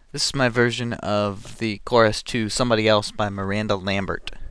This is my version of the chorus to Somebody Else by Miranda Lambert.